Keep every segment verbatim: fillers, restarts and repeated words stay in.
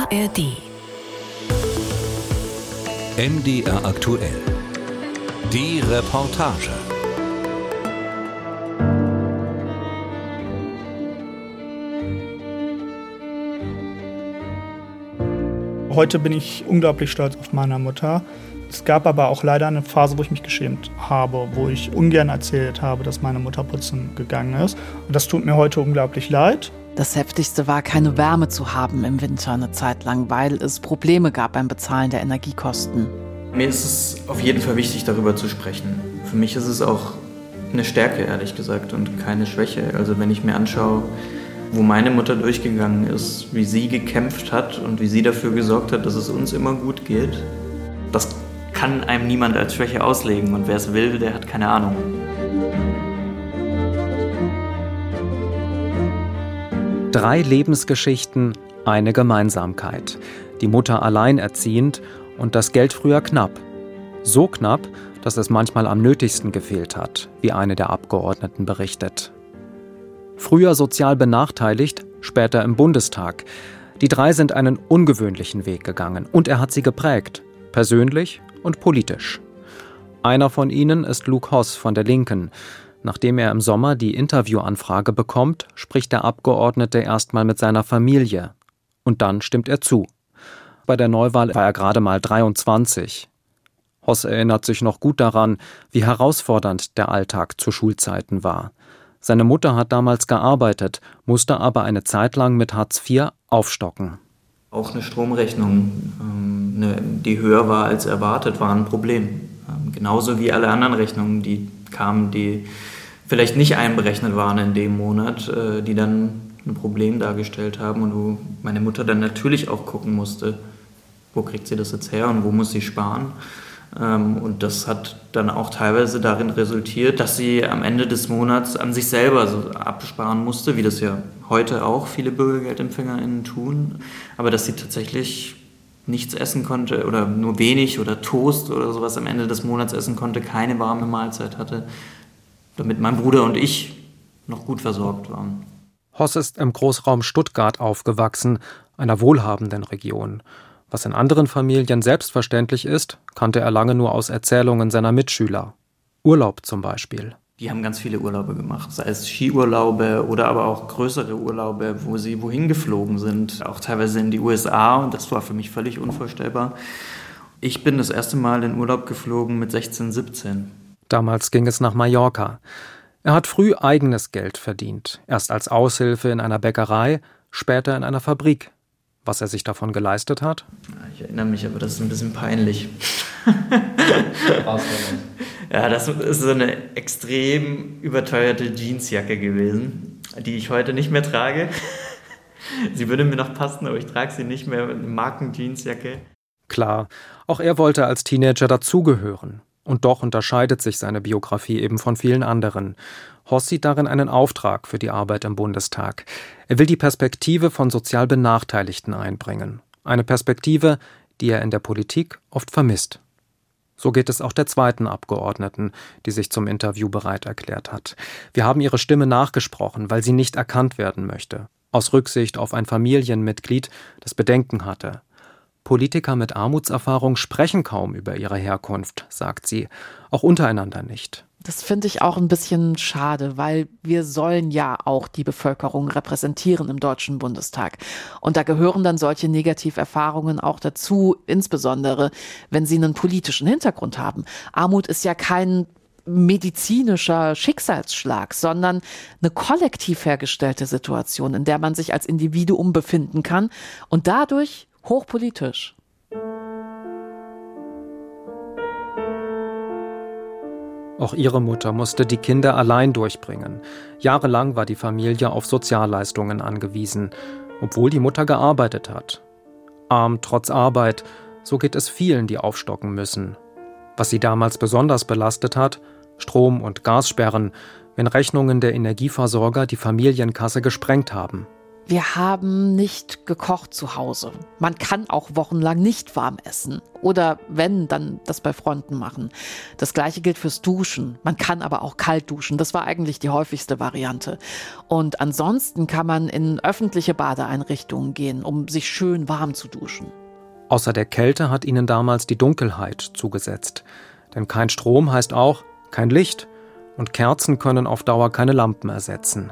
R D. M D R aktuell. Die Reportage. Heute bin ich unglaublich stolz auf meine Mutter. Es gab aber auch leider eine Phase, wo ich mich geschämt habe, wo ich ungern erzählt habe, dass meine Mutter putzen gegangen ist. Und das tut mir heute unglaublich leid. Das Heftigste war, keine Wärme zu haben im Winter eine Zeit lang, weil es Probleme gab beim Bezahlen der Energiekosten. Mir ist es auf jeden Fall wichtig, darüber zu sprechen. Für mich ist es auch eine Stärke, ehrlich gesagt, und keine Schwäche. Also wenn ich mir anschaue, wo meine Mutter durchgegangen ist, wie sie gekämpft hat und wie sie dafür gesorgt hat, dass es uns immer gut geht, das kann einem niemand als Schwäche auslegen. Und wer es will, der hat keine Ahnung. Drei Lebensgeschichten, eine Gemeinsamkeit. Die Mutter alleinerziehend und das Geld früher knapp. So knapp, dass es manchmal am nötigsten gefehlt hat, wie eine der Abgeordneten berichtet. Früher sozial benachteiligt, später im Bundestag. Die drei sind einen ungewöhnlichen Weg gegangen und er hat sie geprägt, persönlich und politisch. Einer von ihnen ist Luke Hoss von der Linken. Nachdem er im Sommer die Interviewanfrage bekommt, spricht der Abgeordnete erstmal mit seiner Familie. Und dann stimmt er zu. Bei der Neuwahl war er gerade mal dreiundzwanzig. Hoss erinnert sich noch gut daran, wie herausfordernd der Alltag zu Schulzeiten war. Seine Mutter hat damals gearbeitet, musste aber eine Zeit lang mit Hartz vier aufstocken. Auch eine Stromrechnung, die höher war als erwartet, war ein Problem. Genauso wie alle anderen Rechnungen, die kamen, die vielleicht nicht einberechnet waren in dem Monat, die dann ein Problem dargestellt haben und wo meine Mutter dann natürlich auch gucken musste, wo kriegt sie das jetzt her und wo muss sie sparen. Und das hat dann auch teilweise darin resultiert, dass sie am Ende des Monats an sich selber so absparen musste, wie das ja heute auch viele BürgergeldempfängerInnen tun, aber dass sie tatsächlich nichts essen konnte oder nur wenig oder Toast oder sowas am Ende des Monats essen konnte, keine warme Mahlzeit hatte, damit mein Bruder und ich noch gut versorgt waren. Hoss ist im Großraum Stuttgart aufgewachsen, einer wohlhabenden Region. Was in anderen Familien selbstverständlich ist, kannte er lange nur aus Erzählungen seiner Mitschüler. Urlaub zum Beispiel. Die haben ganz viele Urlaube gemacht, sei es Skiurlaube oder aber auch größere Urlaube, wo sie wohin geflogen sind, auch teilweise in die U S A, und das war für mich völlig unvorstellbar. Ich bin das erste Mal in Urlaub geflogen mit sechzehn, siebzehn. Damals ging es nach Mallorca. Er hat früh eigenes Geld verdient, erst als Aushilfe in einer Bäckerei, später in einer Fabrik. Was er sich davon geleistet hat? Ich erinnere mich, aber das ist ein bisschen peinlich. Ja, das ist so eine extrem überteuerte Jeansjacke gewesen, die ich heute nicht mehr trage. Sie würde mir noch passen, aber ich trage sie nicht mehr, eine Marken-Jeansjacke. Klar, auch er wollte als Teenager dazugehören. Und doch unterscheidet sich seine Biografie eben von vielen anderen. Hoss sieht darin einen Auftrag für die Arbeit im Bundestag. Er will die Perspektive von sozial Benachteiligten einbringen. Eine Perspektive, die er in der Politik oft vermisst. So geht es auch der zweiten Abgeordneten, die sich zum Interview bereit erklärt hat. Wir haben ihre Stimme nachgesprochen, weil sie nicht erkannt werden möchte. Aus Rücksicht auf ein Familienmitglied, das Bedenken hatte. Politiker mit Armutserfahrung sprechen kaum über ihre Herkunft, sagt sie. Auch untereinander nicht. Das finde ich auch ein bisschen schade, weil wir sollen ja auch die Bevölkerung repräsentieren im Deutschen Bundestag. Und da gehören dann solche Negativerfahrungen auch dazu, insbesondere wenn sie einen politischen Hintergrund haben. Armut ist ja kein medizinischer Schicksalsschlag, sondern eine kollektiv hergestellte Situation, in der man sich als Individuum befinden kann und dadurch hochpolitisch. Auch ihre Mutter musste die Kinder allein durchbringen. Jahrelang war die Familie auf Sozialleistungen angewiesen, obwohl die Mutter gearbeitet hat. Arm trotz Arbeit, so geht es vielen, die aufstocken müssen. Was sie damals besonders belastet hat, Strom- und Gassperren, wenn Rechnungen der Energieversorger die Familienkasse gesprengt haben. Wir haben nicht gekocht zu Hause. Man kann auch wochenlang nicht warm essen. Oder wenn, dann das bei Freunden machen. Das Gleiche gilt fürs Duschen. Man kann aber auch kalt duschen. Das war eigentlich die häufigste Variante. Und ansonsten kann man in öffentliche Badeeinrichtungen gehen, um sich schön warm zu duschen. Außer der Kälte hat ihnen damals die Dunkelheit zugesetzt. Denn kein Strom heißt auch kein Licht. Und Kerzen können auf Dauer keine Lampen ersetzen.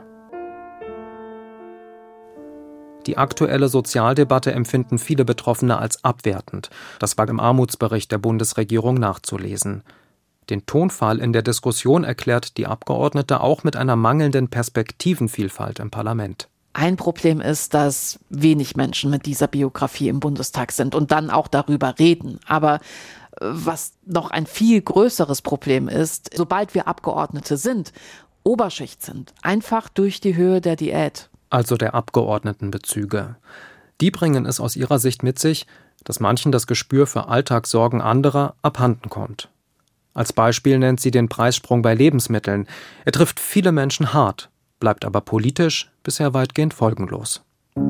Die aktuelle Sozialdebatte empfinden viele Betroffene als abwertend. Das war im Armutsbericht der Bundesregierung nachzulesen. Den Tonfall in der Diskussion erklärt die Abgeordnete auch mit einer mangelnden Perspektivenvielfalt im Parlament. Ein Problem ist, dass wenig Menschen mit dieser Biografie im Bundestag sind und dann auch darüber reden. Aber was noch ein viel größeres Problem ist, sobald wir Abgeordnete sind, Oberschicht sind, einfach durch die Höhe der Diät. Also der Abgeordnetenbezüge. Die bringen es aus ihrer Sicht mit sich, dass manchen das Gespür für Alltagssorgen anderer abhanden kommt. Als Beispiel nennt sie den Preissprung bei Lebensmitteln. Er trifft viele Menschen hart, bleibt aber politisch bisher weitgehend folgenlos.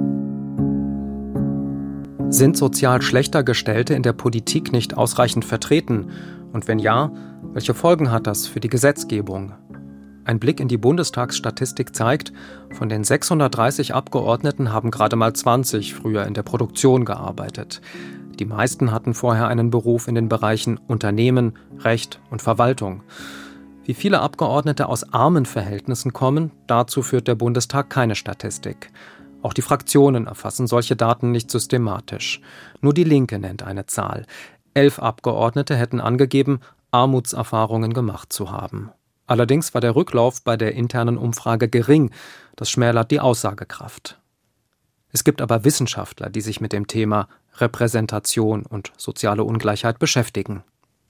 Sind sozial schlechter Gestellte in der Politik nicht ausreichend vertreten? Und wenn ja, welche Folgen hat das für die Gesetzgebung? Ein Blick in die Bundestagsstatistik zeigt, von den sechshundertdreißig Abgeordneten haben gerade mal zwanzig früher in der Produktion gearbeitet. Die meisten hatten vorher einen Beruf in den Bereichen Unternehmen, Recht und Verwaltung. Wie viele Abgeordnete aus armen Verhältnissen kommen, dazu führt der Bundestag keine Statistik. Auch die Fraktionen erfassen solche Daten nicht systematisch. Nur die Linke nennt eine Zahl. Elf Abgeordnete hätten angegeben, Armutserfahrungen gemacht zu haben. Allerdings war der Rücklauf bei der internen Umfrage gering. Das schmälert die Aussagekraft. Es gibt aber Wissenschaftler, die sich mit dem Thema Repräsentation und soziale Ungleichheit beschäftigen.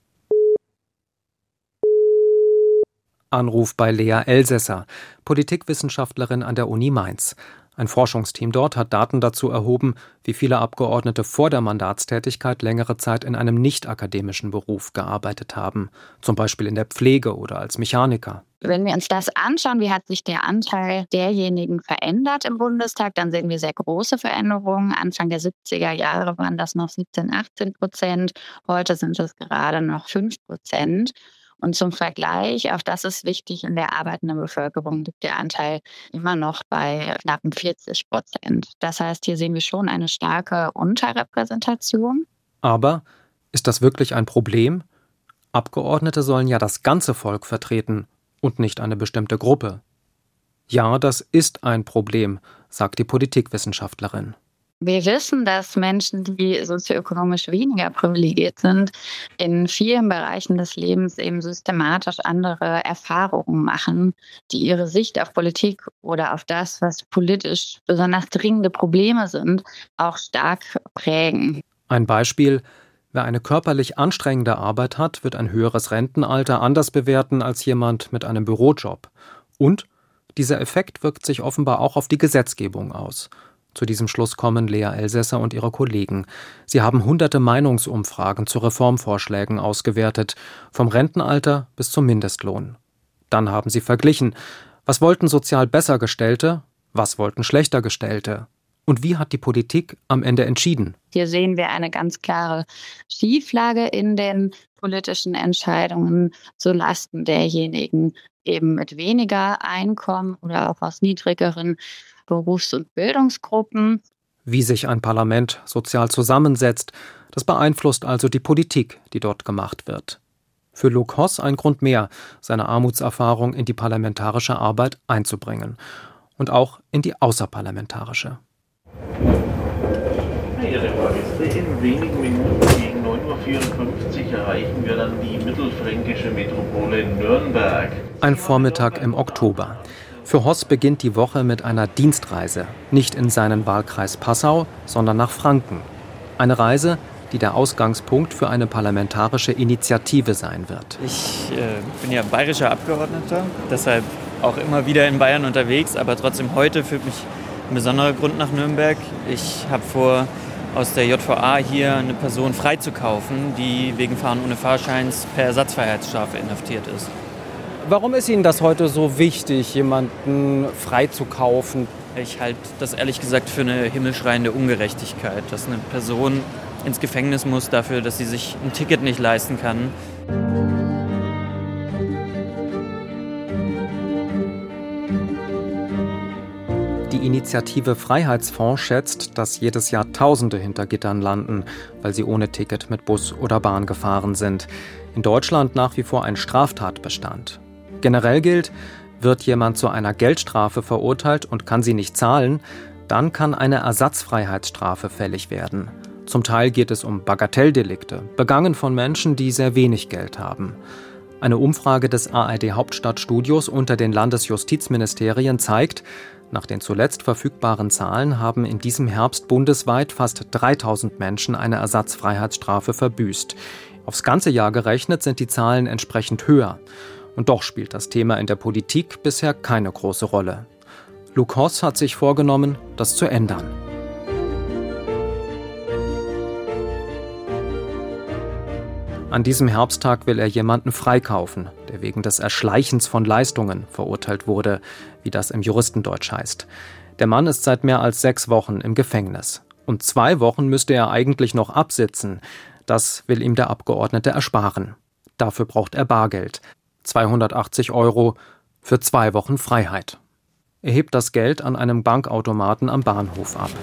Anruf bei Lea Elsässer, Politikwissenschaftlerin an der Uni Mainz. Ein Forschungsteam dort hat Daten dazu erhoben, wie viele Abgeordnete vor der Mandatstätigkeit längere Zeit in einem nicht-akademischen Beruf gearbeitet haben, zum Beispiel in der Pflege oder als Mechaniker. Wenn wir uns das anschauen, wie hat sich der Anteil derjenigen verändert im Bundestag, dann sehen wir sehr große Veränderungen. Anfang der siebziger Jahre waren das noch siebzehn, achtzehn Prozent. Heute sind es gerade noch fünf Prozent. Und zum Vergleich, auch das ist wichtig, in der arbeitenden Bevölkerung liegt der Anteil immer noch bei knapp vierzig Prozent. Das heißt, hier sehen wir schon eine starke Unterrepräsentation. Aber ist das wirklich ein Problem? Abgeordnete sollen ja das ganze Volk vertreten und nicht eine bestimmte Gruppe. Ja, das ist ein Problem, sagt die Politikwissenschaftlerin. Wir wissen, dass Menschen, die sozioökonomisch weniger privilegiert sind, in vielen Bereichen des Lebens eben systematisch andere Erfahrungen machen, die ihre Sicht auf Politik oder auf das, was politisch besonders dringende Probleme sind, auch stark prägen. Ein Beispiel: Wer eine körperlich anstrengende Arbeit hat, wird ein höheres Rentenalter anders bewerten als jemand mit einem Bürojob. Und dieser Effekt wirkt sich offenbar auch auf die Gesetzgebung aus. Zu diesem Schluss kommen Lea Elsässer und ihre Kollegen. Sie haben hunderte Meinungsumfragen zu Reformvorschlägen ausgewertet, vom Rentenalter bis zum Mindestlohn. Dann haben sie verglichen, was wollten sozial besser Gestellte, was wollten schlechter Gestellte. Und wie hat die Politik am Ende entschieden? Hier sehen wir eine ganz klare Schieflage in den politischen Entscheidungen zulasten derjenigen eben mit weniger Einkommen oder auch aus niedrigeren Berufs- und Bildungsgruppen. Wie sich ein Parlament sozial zusammensetzt, das beeinflusst also die Politik, die dort gemacht wird. Für Luc Hoss ein Grund mehr, seine Armutserfahrung in die parlamentarische Arbeit einzubringen. Und auch in die außerparlamentarische. Verehrte Fahrgäste, in wenigen Minuten gegen neun Uhr vierundfünfzig erreichen wir dann die mittelfränkische Metropole Nürnberg. Ein Vormittag im Oktober. Für Hoss beginnt die Woche mit einer Dienstreise. Nicht in seinen Wahlkreis Passau, sondern nach Franken. Eine Reise, die der Ausgangspunkt für eine parlamentarische Initiative sein wird. Ich äh, bin ja bayerischer Abgeordneter, deshalb auch immer wieder in Bayern unterwegs. Aber trotzdem heute führt mich ein besonderer Grund nach Nürnberg. Ich habe vor, aus der J V A hier eine Person freizukaufen, die wegen Fahren ohne Fahrscheins per Ersatzfreiheitsstrafe inhaftiert ist. Warum ist Ihnen das heute so wichtig, jemanden freizukaufen? Ich halte das ehrlich gesagt für eine himmelschreiende Ungerechtigkeit, dass eine Person ins Gefängnis muss dafür, dass sie sich ein Ticket nicht leisten kann. Die Initiative Freiheitsfonds schätzt, dass jedes Jahr Tausende hinter Gittern landen, weil sie ohne Ticket mit Bus oder Bahn gefahren sind. In Deutschland nach wie vor ein Straftatbestand. Generell gilt, wird jemand zu einer Geldstrafe verurteilt und kann sie nicht zahlen, dann kann eine Ersatzfreiheitsstrafe fällig werden. Zum Teil geht es um Bagatelldelikte, begangen von Menschen, die sehr wenig Geld haben. Eine Umfrage des A R D-Hauptstadtstudios unter den Landesjustizministerien zeigt, nach den zuletzt verfügbaren Zahlen haben in diesem Herbst bundesweit fast dreitausend Menschen eine Ersatzfreiheitsstrafe verbüßt. Aufs ganze Jahr gerechnet sind die Zahlen entsprechend höher. Und doch spielt das Thema in der Politik bisher keine große Rolle. Luke Hoss hat sich vorgenommen, das zu ändern. An diesem Herbsttag will er jemanden freikaufen, der wegen des Erschleichens von Leistungen verurteilt wurde, wie das im Juristendeutsch heißt. Der Mann ist seit mehr als sechs Wochen im Gefängnis. Und zwei Wochen müsste er eigentlich noch absitzen. Das will ihm der Abgeordnete ersparen. Dafür braucht er Bargeld. zweihundertachtzig Euro für zwei Wochen Freiheit. Er hebt das Geld an einem Bankautomaten am Bahnhof ab.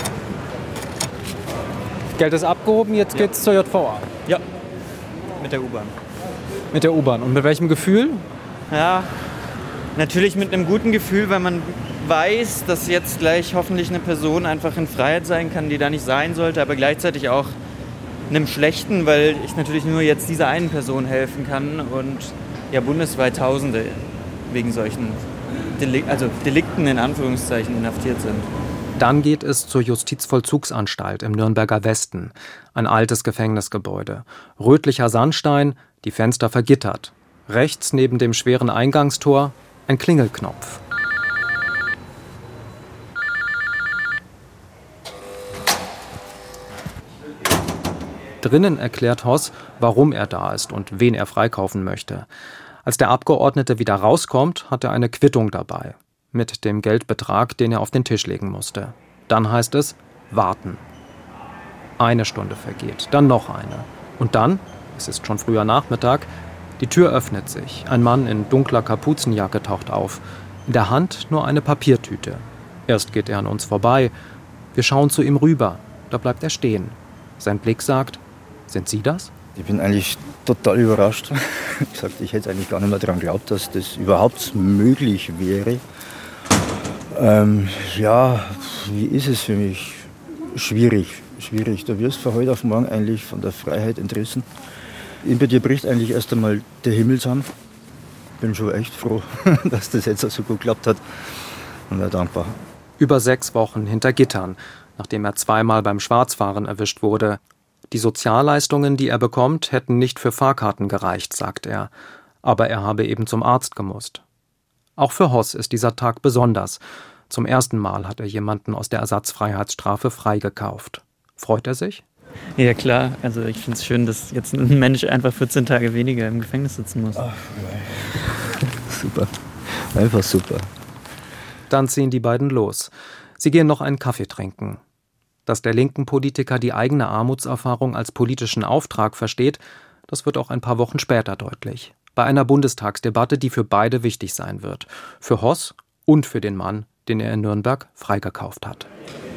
Geld ist abgehoben, jetzt ja. Geht's zur J V A. Ja, mit der U-Bahn. Mit der U-Bahn. Und mit welchem Gefühl? Ja, natürlich mit einem guten Gefühl, weil man weiß, dass jetzt gleich hoffentlich eine Person einfach in Freiheit sein kann, die da nicht sein sollte, aber gleichzeitig auch einem schlechten, weil ich natürlich nur jetzt dieser einen Person helfen kann und ja bundesweit Tausende wegen solchen Delik- also Delikten in Anführungszeichen inhaftiert sind. Dann geht es zur Justizvollzugsanstalt im Nürnberger Westen. Ein altes Gefängnisgebäude. Rötlicher Sandstein, die Fenster vergittert. Rechts neben dem schweren Eingangstor ein Klingelknopf. Drinnen erklärt Hoss, warum er da ist und wen er freikaufen möchte. Als der Abgeordnete wieder rauskommt, hat er eine Quittung dabei. Mit dem Geldbetrag, den er auf den Tisch legen musste. Dann heißt es, warten. Eine Stunde vergeht, dann noch eine. Und dann, es ist schon früher Nachmittag, die Tür öffnet sich. Ein Mann in dunkler Kapuzenjacke taucht auf. In der Hand nur eine Papiertüte. Erst geht er an uns vorbei. Wir schauen zu ihm rüber. Da bleibt er stehen. Sein Blick sagt, sind Sie das? Ich bin eigentlich total überrascht. Ich gesagt, ich hätte eigentlich gar nicht mehr daran geglaubt, dass das überhaupt möglich wäre. Ähm, ja, wie ist es für mich? Schwierig, schwierig. Du wirst von heute auf morgen eigentlich von der Freiheit entrissen. Über dir bricht eigentlich erst einmal der Himmel zusammen. Ich bin schon echt froh, dass das jetzt so gut geklappt hat. Und sehr dankbar. Über sechs Wochen hinter Gittern, nachdem er zweimal beim Schwarzfahren erwischt wurde. Die Sozialleistungen, die er bekommt, hätten nicht für Fahrkarten gereicht, sagt er. Aber er habe eben zum Arzt gemusst. Auch für Hoss ist dieser Tag besonders. Zum ersten Mal hat er jemanden aus der Ersatzfreiheitsstrafe freigekauft. Freut er sich? Ja klar, also ich finde es schön, dass jetzt ein Mensch einfach vierzehn Tage weniger im Gefängnis sitzen muss. Ach, super, einfach super. Dann ziehen die beiden los. Sie gehen noch einen Kaffee trinken. Dass der linken Politiker die eigene Armutserfahrung als politischen Auftrag versteht, das wird auch ein paar Wochen später deutlich. Bei einer Bundestagsdebatte, die für beide wichtig sein wird. Für Hoss und für den Mann, den er in Nürnberg freigekauft hat.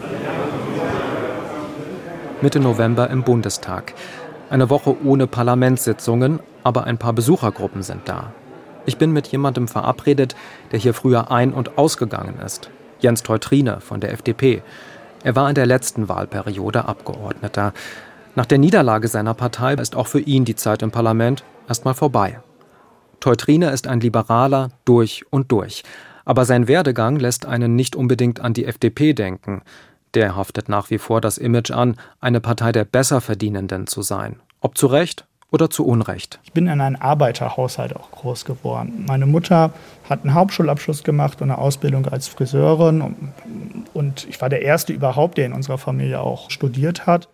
Mitte November im Bundestag. Eine Woche ohne Parlamentssitzungen, aber ein paar Besuchergruppen sind da. Ich bin mit jemandem verabredet, der hier früher ein- und ausgegangen ist. Jens Teutrine von der F D P. Er war in der letzten Wahlperiode Abgeordneter. Nach der Niederlage seiner Partei ist auch für ihn die Zeit im Parlament erstmal vorbei. Teutrine ist ein Liberaler durch und durch. Aber sein Werdegang lässt einen nicht unbedingt an die F D P denken. Der haftet nach wie vor das Image an, eine Partei der Besserverdienenden zu sein. Ob zu Recht oder zu Unrecht. Ich bin in einem Arbeiterhaushalt auch groß geworden. Meine Mutter hat einen Hauptschulabschluss gemacht und eine Ausbildung als Friseurin. Und ich war der Erste überhaupt, der in unserer Familie auch studiert hat.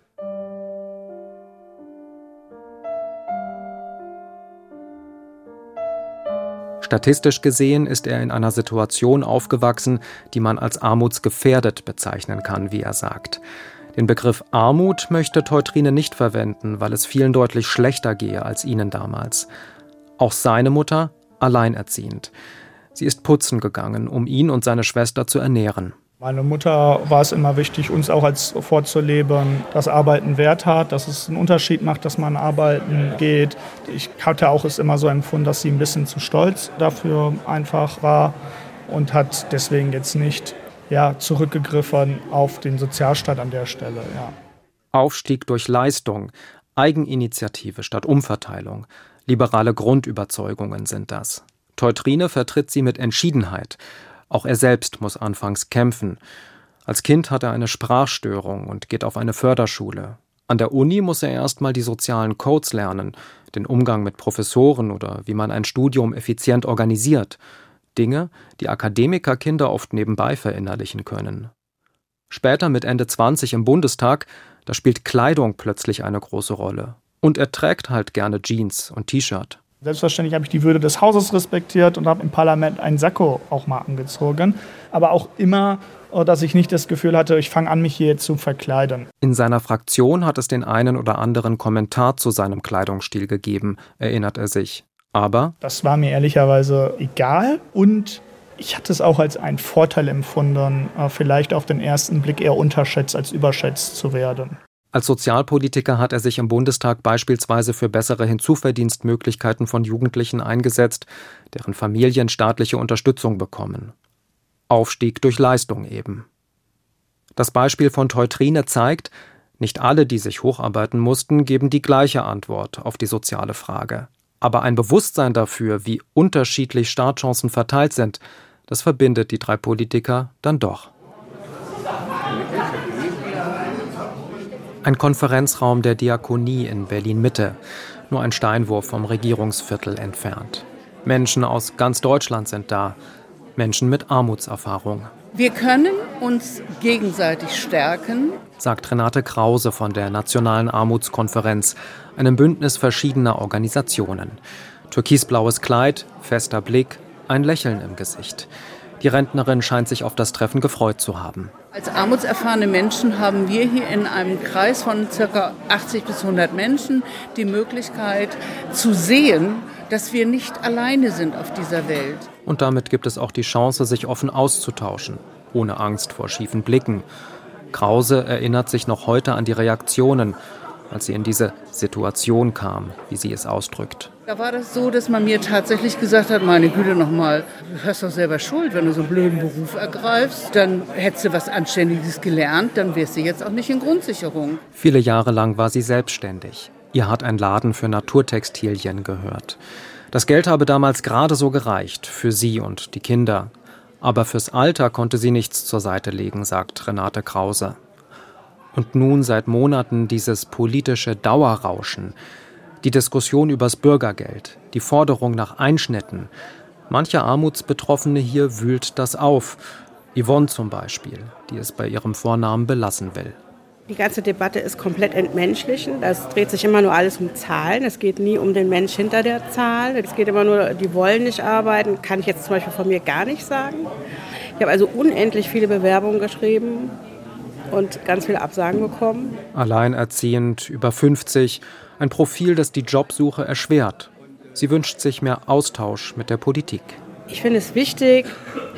Statistisch gesehen ist er in einer Situation aufgewachsen, die man als armutsgefährdet bezeichnen kann, wie er sagt. Den Begriff Armut möchte Teutrine nicht verwenden, weil es vielen deutlich schlechter gehe als ihnen damals. Auch seine Mutter alleinerziehend. Sie ist putzen gegangen, um ihn und seine Schwester zu ernähren. Meine Mutter war es immer wichtig, uns auch als vorzuleben, dass Arbeiten Wert hat, dass es einen Unterschied macht, dass man arbeiten geht. Ich hatte auch es immer so empfunden, dass sie ein bisschen zu stolz dafür einfach war und hat deswegen jetzt nicht ja, zurückgegriffen auf den Sozialstaat an der Stelle. Ja. Aufstieg durch Leistung, Eigeninitiative statt Umverteilung, liberale Grundüberzeugungen sind das. Teutrine vertritt sie mit Entschiedenheit. Auch er selbst muss anfangs kämpfen. Als Kind hat er eine Sprachstörung und geht auf eine Förderschule. An der Uni muss er erstmal die sozialen Codes lernen, den Umgang mit Professoren oder wie man ein Studium effizient organisiert. Dinge, die Akademikerkinder oft nebenbei verinnerlichen können. Später mit Ende zwanzig im Bundestag, da spielt Kleidung plötzlich eine große Rolle. Und er trägt halt gerne Jeans und T-Shirt. Selbstverständlich habe ich die Würde des Hauses respektiert und habe im Parlament einen Sakko auch mal angezogen. Aber auch immer, dass ich nicht das Gefühl hatte, ich fange an, mich hier jetzt zu verkleiden. In seiner Fraktion hat es den einen oder anderen Kommentar zu seinem Kleidungsstil gegeben, erinnert er sich. Aber das war mir ehrlicherweise egal und ich hatte es auch als einen Vorteil empfunden, vielleicht auf den ersten Blick eher unterschätzt als überschätzt zu werden. Als Sozialpolitiker hat er sich im Bundestag beispielsweise für bessere Hinzuverdienstmöglichkeiten von Jugendlichen eingesetzt, deren Familien staatliche Unterstützung bekommen. Aufstieg durch Leistung eben. Das Beispiel von Teutrine zeigt, nicht alle, die sich hocharbeiten mussten, geben die gleiche Antwort auf die soziale Frage. Aber ein Bewusstsein dafür, wie unterschiedlich Startchancen verteilt sind, das verbindet die drei Politiker dann doch. Ein Konferenzraum der Diakonie in Berlin-Mitte, nur ein Steinwurf vom Regierungsviertel entfernt. Menschen aus ganz Deutschland sind da, Menschen mit Armutserfahrung. Wir können uns gegenseitig stärken, sagt Renate Krause von der Nationalen Armutskonferenz, einem Bündnis verschiedener Organisationen. Türkisblaues Kleid, fester Blick, ein Lächeln im Gesicht. Die Rentnerin scheint sich auf das Treffen gefreut zu haben. Als armutserfahrene Menschen haben wir hier in einem Kreis von ca. achtzig bis hundert Menschen die Möglichkeit zu sehen, dass wir nicht alleine sind auf dieser Welt. Und damit gibt es auch die Chance, sich offen auszutauschen, ohne Angst vor schiefen Blicken. Krause erinnert sich noch heute an die Reaktionen, als sie in diese Situation kam, wie sie es ausdrückt. Da war das so, dass man mir tatsächlich gesagt hat, meine Güte nochmal, du hast doch selber Schuld, wenn du so einen blöden Beruf ergreifst, dann hättest du was Anständiges gelernt, dann wärst du jetzt auch nicht in Grundsicherung. Viele Jahre lang war sie selbstständig. Ihr hat ein Laden für Naturtextilien gehört. Das Geld habe damals gerade so gereicht, für sie und die Kinder. Aber fürs Alter konnte sie nichts zur Seite legen, sagt Renate Krause. Und nun seit Monaten dieses politische Dauerrauschen. Die Diskussion übers Bürgergeld, die Forderung nach Einschnitten. Manche Armutsbetroffene hier wühlt das auf. Yvonne zum Beispiel, die es bei ihrem Vornamen belassen will. Die ganze Debatte ist komplett entmenschlichen. Es dreht sich immer nur alles um Zahlen. Es geht nie um den Mensch hinter der Zahl. Es geht immer nur, die wollen nicht arbeiten. Kann ich jetzt zum Beispiel von mir gar nicht sagen. Ich habe also unendlich viele Bewerbungen geschrieben und ganz viele Absagen bekommen. Alleinerziehend, über fünfzig, ein Profil, das die Jobsuche erschwert. Sie wünscht sich mehr Austausch mit der Politik. Ich finde es wichtig,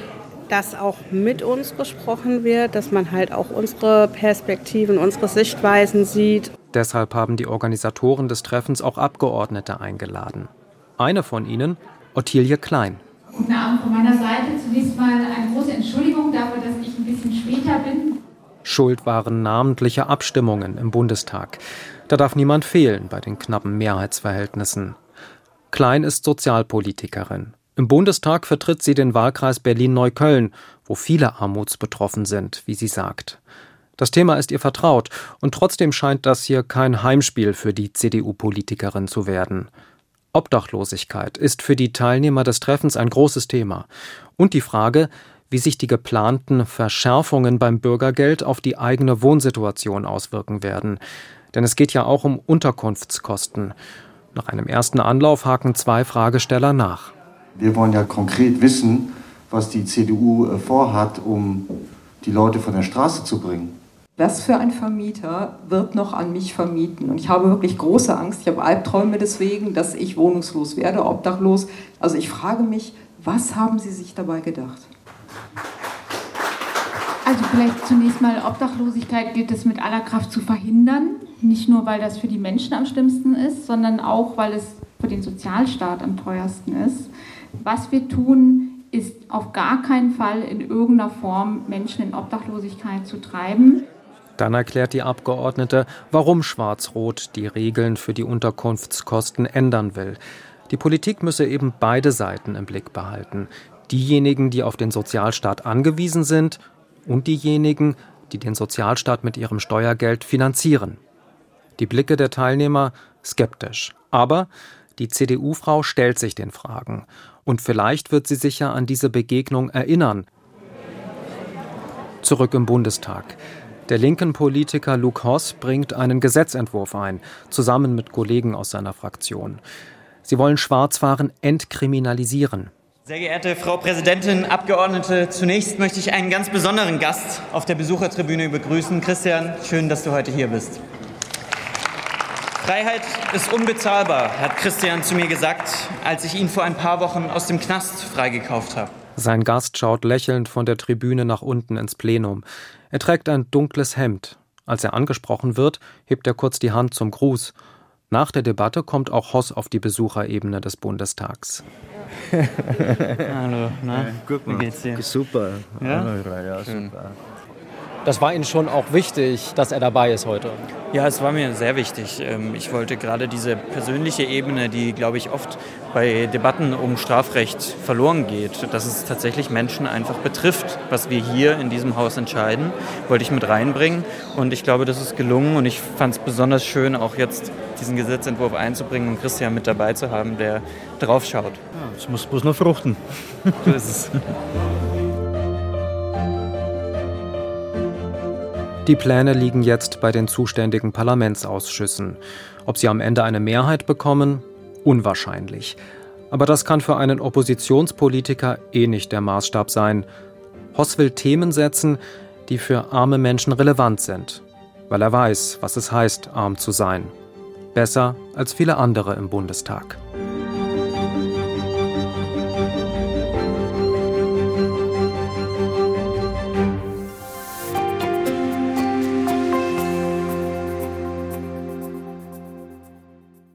dass auch mit uns gesprochen wird, dass man halt auch unsere Perspektiven, unsere Sichtweisen sieht. Deshalb haben die Organisatoren des Treffens auch Abgeordnete eingeladen. Eine von ihnen, Ottilie Klein. Guten Abend von meiner Seite. Zunächst mal eine große Entschuldigung dafür, dass ich ein bisschen später bin. Schuld waren namentliche Abstimmungen im Bundestag. Da darf niemand fehlen bei den knappen Mehrheitsverhältnissen. Klein ist Sozialpolitikerin. Im Bundestag vertritt sie den Wahlkreis Berlin-Neukölln, wo viele armutsbetroffen sind, wie sie sagt. Das Thema ist ihr vertraut und trotzdem scheint das hier kein Heimspiel für die C D U-Politikerin zu werden. Obdachlosigkeit ist für die Teilnehmer des Treffens ein großes Thema. Und die Frage, wie sich die geplanten Verschärfungen beim Bürgergeld auf die eigene Wohnsituation auswirken werden. Denn es geht ja auch um Unterkunftskosten. Nach einem ersten Anlauf haken zwei Fragesteller nach. Wir wollen ja konkret wissen, was die C D U vorhat, um die Leute von der Straße zu bringen. Was für ein Vermieter wird noch an mich vermieten? Und ich habe wirklich große Angst, ich habe Albträume deswegen, dass ich wohnungslos werde, obdachlos. Also ich frage mich, was haben Sie sich dabei gedacht? Also vielleicht zunächst mal, Obdachlosigkeit gilt es mit aller Kraft zu verhindern. Nicht nur, weil das für die Menschen am schlimmsten ist, sondern auch, weil es für den Sozialstaat am teuersten ist. Was wir tun, ist auf gar keinen Fall in irgendeiner Form Menschen in Obdachlosigkeit zu treiben. Dann erklärt die Abgeordnete, warum Schwarz-Rot die Regeln für die Unterkunftskosten ändern will. Die Politik müsse eben beide Seiten im Blick behalten. Diejenigen, die auf den Sozialstaat angewiesen sind, und diejenigen, die den Sozialstaat mit ihrem Steuergeld finanzieren. Die Blicke der Teilnehmer skeptisch. Aber die C D U-Frau stellt sich den Fragen. Und vielleicht wird sie sich ja an diese Begegnung erinnern. Zurück im Bundestag. Der linken Politiker Luke Hoss bringt einen Gesetzentwurf ein, zusammen mit Kollegen aus seiner Fraktion. Sie wollen Schwarzfahren entkriminalisieren. Sehr geehrte Frau Präsidentin, Abgeordnete, zunächst möchte ich einen ganz besonderen Gast auf der Besuchertribüne begrüßen. Christian, schön, dass du heute hier bist. Freiheit ist unbezahlbar, hat Christian zu mir gesagt, als ich ihn vor ein paar Wochen aus dem Knast freigekauft habe. Sein Gast schaut lächelnd von der Tribüne nach unten ins Plenum. Er trägt ein dunkles Hemd. Als er angesprochen wird, hebt er kurz die Hand zum Gruß. Nach der Debatte kommt auch Hoss auf die Besucherebene des Bundestags. Hallo, na, ja, wie geht's dir? Super. Ja? Ja, super. Das war Ihnen schon auch wichtig, dass er dabei ist heute? Ja, es war mir sehr wichtig. Ich wollte gerade diese persönliche Ebene, die, glaube ich, oft bei Debatten um Strafrecht verloren geht, dass es tatsächlich Menschen einfach betrifft, was wir hier in diesem Haus entscheiden, wollte ich mit reinbringen. Und ich glaube, das ist gelungen. Und ich fand es besonders schön, auch jetzt diesen Gesetzentwurf einzubringen und Christian mit dabei zu haben, der drauf schaut. Es ja, muss bloß noch fruchten. So ist es. Die Pläne liegen jetzt bei den zuständigen Parlamentsausschüssen. Ob sie am Ende eine Mehrheit bekommen? Unwahrscheinlich. Aber das kann für einen Oppositionspolitiker eh nicht der Maßstab sein. Hoss will Themen setzen, die für arme Menschen relevant sind, weil er weiß, was es heißt, arm zu sein. Besser als viele andere im Bundestag.